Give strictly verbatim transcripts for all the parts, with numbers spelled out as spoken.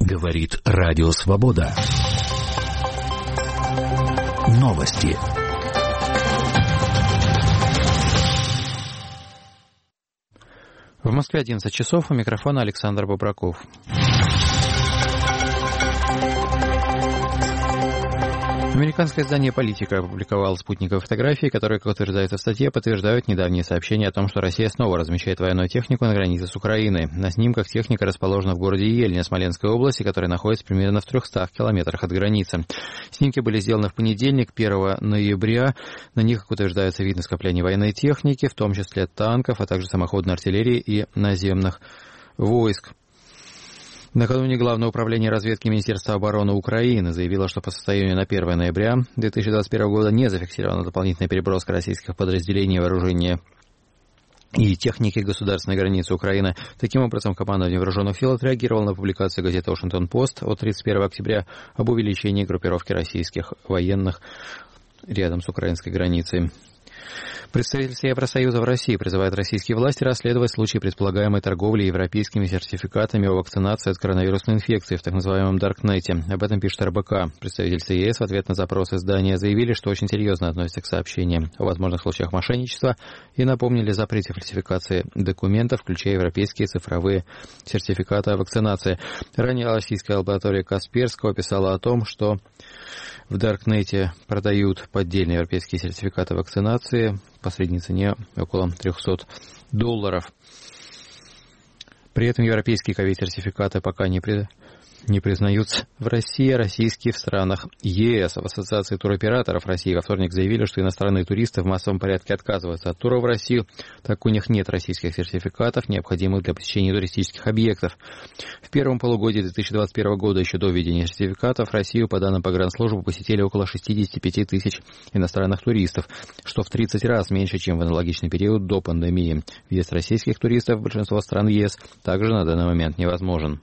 Говорит Радио Свобода. Новости. В Москве одиннадцать часов, у микрофона Александр Бобраков. Американское издание «Политика» опубликовало спутниковые фотографии, которые, как утверждается в статье, подтверждают недавние сообщения о том, что Россия снова размещает военную технику на границе с Украиной. На снимках техника расположена в городе Ельня, Смоленской области, которая находится примерно в трехстах километрах от границы. Снимки были сделаны в понедельник, первого ноября. На них, как утверждается, видно скопление военной техники, в том числе танков, а также самоходной артиллерии и наземных войск. Накануне Главное управление разведки Министерства обороны Украины заявило, что по состоянию на первое ноября две тысячи двадцать первого года не зафиксирована дополнительная переброска российских подразделений вооружения и техники к государственной границе Украины. Таким образом, командование вооруженных сил отреагировало на публикацию газеты «Вашингтон-Пост» от тридцать первого октября об увеличении группировки российских военных рядом с украинской границей. Представительство Евросоюза в России призывает российские власти расследовать случаи предполагаемой торговли европейскими сертификатами о вакцинации от коронавирусной инфекции в так называемом Даркнете. Об этом пишет эр бэ ка. Представительство е эс в ответ на запрос издания заявили, что очень серьезно относятся к сообщениям о возможных случаях мошенничества и напомнили о запрете фальсификации документов, включая европейские цифровые сертификаты о вакцинации. Ранее российская лаборатория Касперского писала о том, что в Даркнете продают поддельные европейские сертификаты вакцинации по средней цене около триста долларов. При этом европейские ковид-сертификаты пока не, при... не признаются в России, российские в странах е эс. В Ассоциации туроператоров России во вторник заявили, что иностранные туристы в массовом порядке отказываются от туров в Россию, так как у них нет российских сертификатов, необходимых для посещения туристических объектов. В первом полугодии две тысячи двадцать первого года, еще до введения сертификатов, Россию, по данным погранслужбы, посетили около шестьдесят пять тысяч иностранных туристов, что в тридцать раз меньше, чем в аналогичный период до пандемии. Въезд российских туристов в большинство стран е эс также на данный момент невозможен.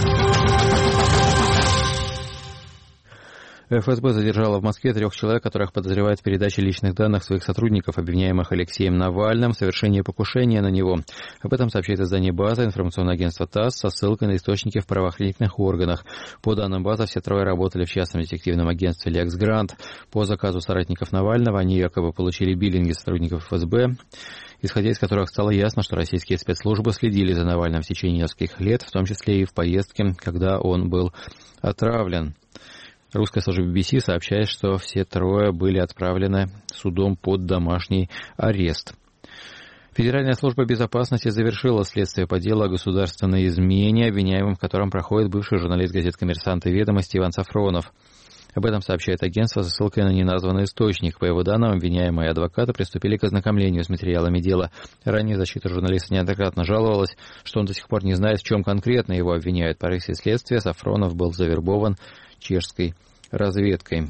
эф эс бэ задержала в Москве трех человек, которых подозревают в передаче личных данных своих сотрудников, обвиняемых Алексеем Навальным, в совершении покушения на него. Об этом сообщает издание «База», информационное агентство ТАСС со ссылкой на источники в правоохранительных органах. По данным «База», все трое работали в частном детективном агентстве «Лекс Грант». По заказу соратников Навального они якобы получили биллинги сотрудников эф эс бэ, исходя из которых стало ясно, что российские спецслужбы следили за Навальным в течение нескольких лет, в том числе и в поездке, когда он был отравлен. Русская служба би би си сообщает, что все трое были отправлены судом под домашний арест. Федеральная служба безопасности завершила следствие по делу о государственной измене, обвиняемым в котором проходит бывший журналист газет «Коммерсант» и «Ведомости» Иван Сафронов. Об этом сообщает агентство со ссылкой на неназванный источник. По его данным, обвиняемые адвокаты приступили к ознакомлению с материалами дела. Ранее защита журналиста неоднократно жаловалась, что он до сих пор не знает, в чем конкретно его обвиняют. По версии следствия, Сафронов был завербован чешской разведкой.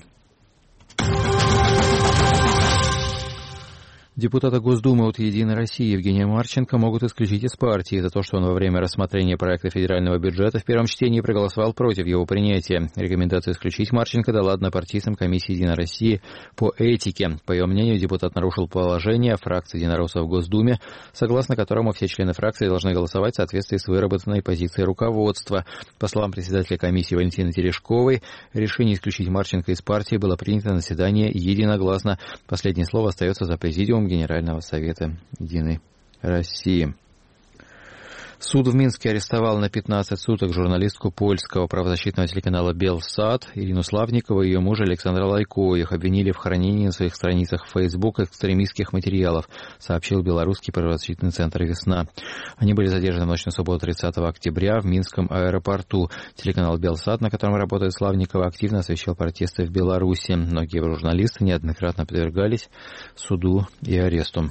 Депутата Госдумы от «Единой России» Евгения Марченко могут исключить из партии за то, что он во время рассмотрения проекта федерального бюджета в первом чтении проголосовал против его принятия. Рекомендацию исключить Марченко дала однопартийцам комиссии «Единой России» по этике. По ее мнению, депутат нарушил положение фракции единороссов в Госдуме, согласно которому все члены фракции должны голосовать в соответствии с выработанной позицией руководства. По словам председателя комиссии Валентины Терешковой, решение исключить Марченко из партии было принято на заседании единогласно. Последнее слово остается за президиумом Генерального совета «Единой России». Суд в Минске арестовал на пятнадцать суток журналистку польского правозащитного телеканала «Белсат» Ирину Славникову и ее мужа Александра Лайко. Их обвинили в хранении на своих страницах в Facebook экстремистских материалов, сообщил белорусский правозащитный центр «Весна». Они были задержаны в ночь на субботу тридцатого октября в Минском аэропорту. Телеканал «Белсат», на котором работает Славникова, активно освещал протесты в Беларуси. Многие журналисты неоднократно подвергались суду и аресту.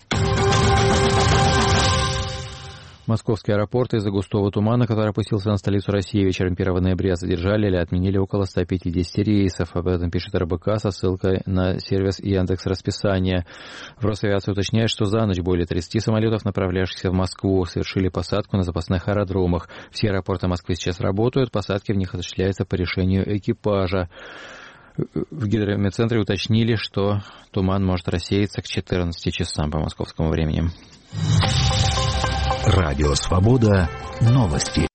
Московский аэропорт из-за густого тумана, который опустился на столицу России вечером первого ноября, задержали или отменили около ста пятидесяти рейсов. Об этом пишет эр бэ ка со ссылкой на сервис Яндекс Расписание. В Росавиации уточняют, что за ночь более тридцати самолетов, направлявшихся в Москву, совершили посадку на запасных аэродромах. Все аэропорты Москвы сейчас работают, посадки в них осуществляются по решению экипажа. В гидрометцентре уточнили, что туман может рассеяться к четырнадцати часам по московскому времени. Радио Свобода. Новости.